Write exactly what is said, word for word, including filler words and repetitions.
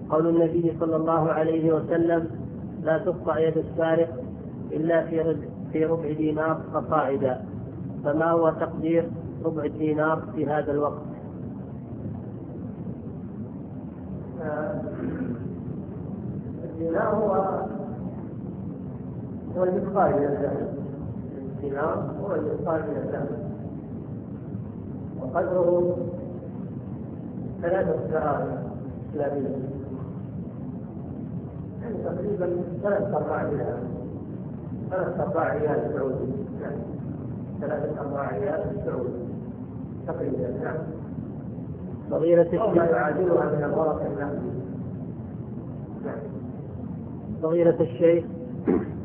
قول النبي صلى الله عليه وسلم: لا تقطع يد السارق إلا في ربع, في ربع دينار فصاعدا. فما هو تقدير ربع الدينار في هذا الوقت؟ الدينار هو هو المثقال من الذهب. الدينار هو المثقال من الذهب، وقدره ثلاثة دراهم إسلامية، يعني تقريبا ثلاث أرباع ريال ثلاث أرباع ريال سعودي، يعني ثلاثة أرباع ريال سعودي تقريبا. نعم. فضيلة الشيخ لا يعادلها من الورق النقدي. فضيلة الشيخ،